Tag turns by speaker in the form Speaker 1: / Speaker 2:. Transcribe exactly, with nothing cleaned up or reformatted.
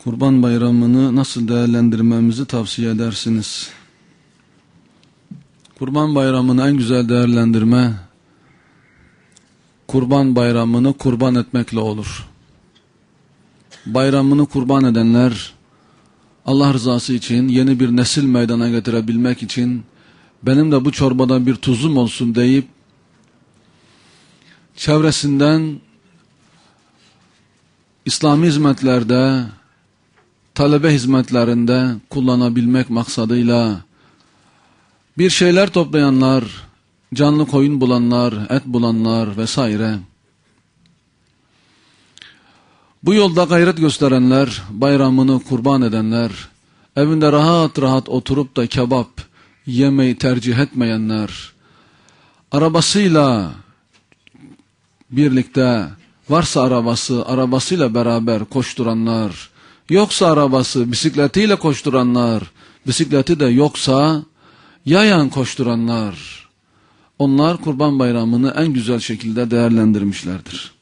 Speaker 1: Kurban Bayramı'nı nasıl değerlendirmemizi tavsiye edersiniz? Kurban Bayramı'nı en güzel değerlendirme, Kurban Bayramı'nı kurban etmekle olur. Bayramını kurban edenler, Allah rızası için yeni bir nesil meydana getirebilmek için, benim de bu çorbada bir tuzum olsun deyip, çevresinden İslami hizmetlerde, talebe hizmetlerinde kullanabilmek maksadıyla bir şeyler toplayanlar, canlı koyun bulanlar, et bulanlar vesaire. Bu yolda gayret gösterenler, bayramını kurban edenler, evinde rahat rahat oturup da kebap yemeyi tercih etmeyenler, arabasıyla birlikte, varsa arabası, arabasıyla beraber koşturanlar, yoksa arabası, bisikletiyle koşturanlar, bisikleti de yoksa yayan koşturanlar, onlar Kurban Bayramı'nı en güzel şekilde değerlendirmişlerdir.